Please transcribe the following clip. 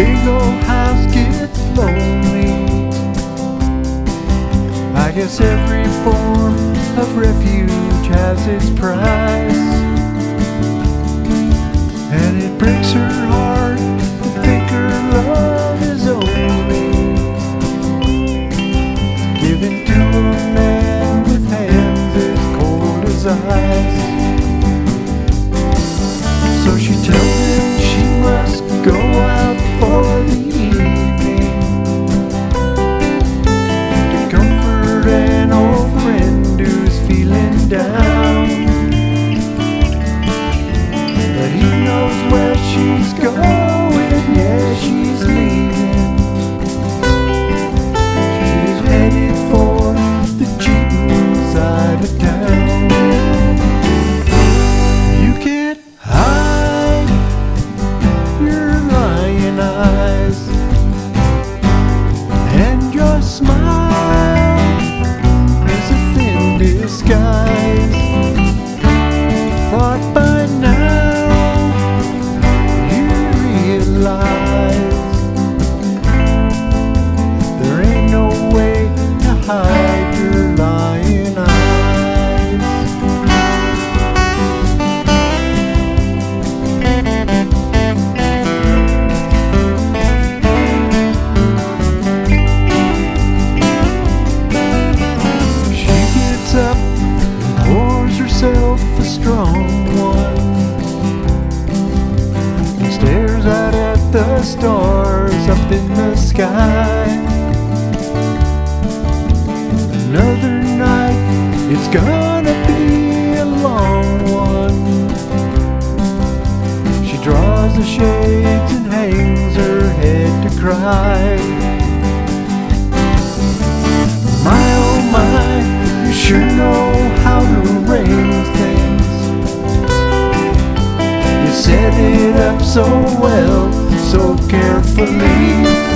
big old house gets lonely. I guess every form of refuge has its price, and it breaks her heart to think her love is only given to a man with hands as cold as ice. So she tells him she must go out for the evening to comfort an old friend who's feeling down. But he knows where she's going, yeah, she's leaving. She's headed for the cheating side of town. You can't hide your lying eyes, and your smile is a thin disguise. Thought by now you realize there ain't no way to hide your lying eyes. She gets up and pours herself a strong one and stares out at the stars up in the sky. Another night, it's gonna be a long one. She draws the shades and hangs her head to cry. My oh my, you sure know how to arrange things. You set it up so well, so carefully.